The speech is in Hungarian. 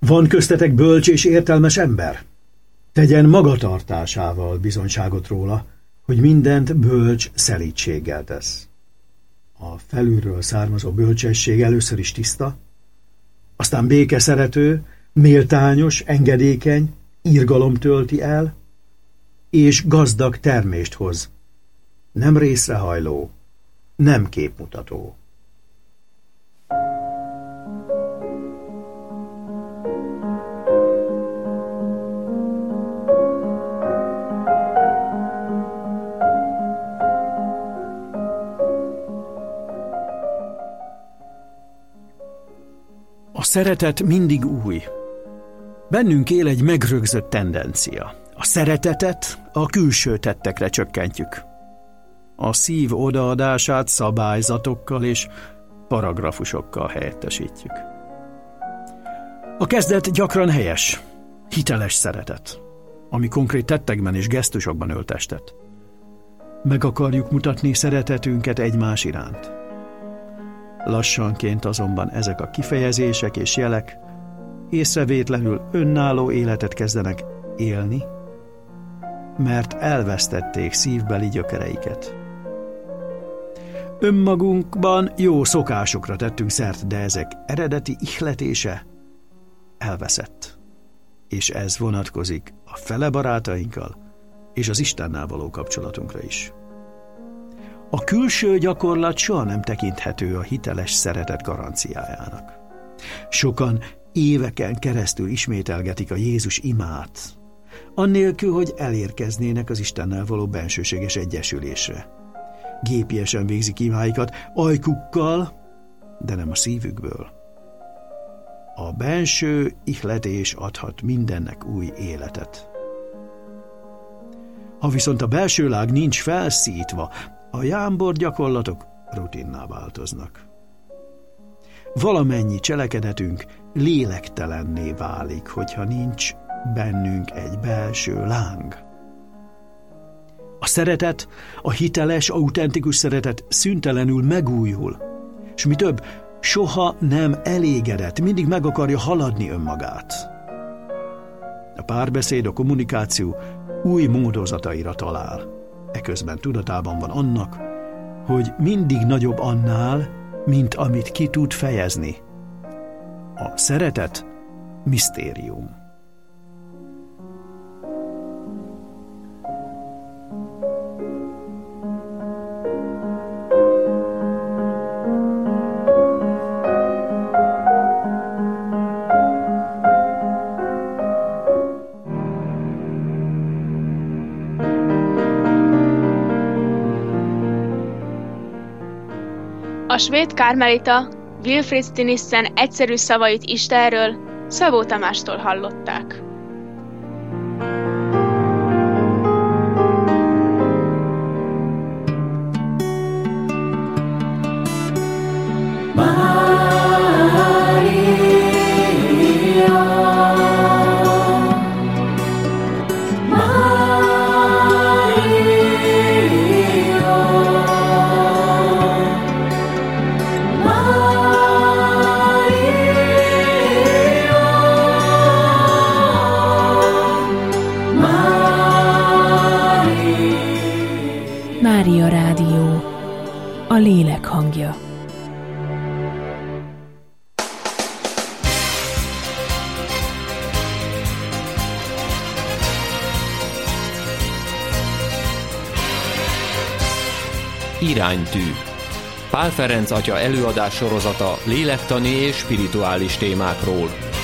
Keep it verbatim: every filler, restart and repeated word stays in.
Van köztetek bölcs és értelmes ember? Tegyen magatartásával bizonyságot róla, hogy mindent bölcs szelídséggel tesz. A felülről származó bölcsesség először is tiszta, aztán békeszerető, méltányos, engedékeny, irgalom tölti el, és gazdag termést hoz. Nem részrehajló, nem képmutató. A szeretet mindig új. Bennünk él egy megrögzött tendencia. A szeretetet a külső tettekre csökkentjük. A szív odaadását szabályzatokkal és paragrafusokkal helyettesítjük. A kezdet gyakran helyes, hiteles szeretet, ami konkrét tettekben és gesztusokban ölt testet. Meg akarjuk mutatni szeretetünket egymás iránt. Lassanként azonban ezek a kifejezések és jelek észrevétlenül önálló életet kezdenek élni, mert elvesztették szívbeli gyökereiket. Önmagunkban jó szokásokra tettünk szert, de ezek eredeti ihletése elveszett. És ez vonatkozik a fele barátainkkal és az Istennel való kapcsolatunkra is. A külső gyakorlat soha nem tekinthető a hiteles szeretet garanciájának. Sokan éveken keresztül ismételgetik a Jézus imát, annélkül, hogy elérkeznének az Istennel való bensőséges egyesülésre. Gépiesen végzik imáikat ajkukkal, de nem a szívükből. A benső ihletés adhat mindennek új életet. Ha viszont a belső lág nincs felszítva, a jámbor gyakorlatok rutinná változnak. Valamennyi cselekedetünk lélektelenné válik, hogyha nincs bennünk egy belső láng. A szeretet, a hiteles, autentikus szeretet szüntelenül megújul, és mi több, soha nem elégedett, mindig meg akarja haladni önmagát. A párbeszéd, a kommunikáció új módozataira talál. Eközben tudatában van annak, hogy mindig nagyobb annál, mint amit ki tud fejezni. A szeretet misztérium. A svéd kármelita Wilfrid Stinissen egyszerű szavait Istenről Szabó Tamástól hallották. Mária Rádió, a lélek hangja. Iránytű. Pál Ferenc atya előadás sorozata lélektani és spirituális témákról.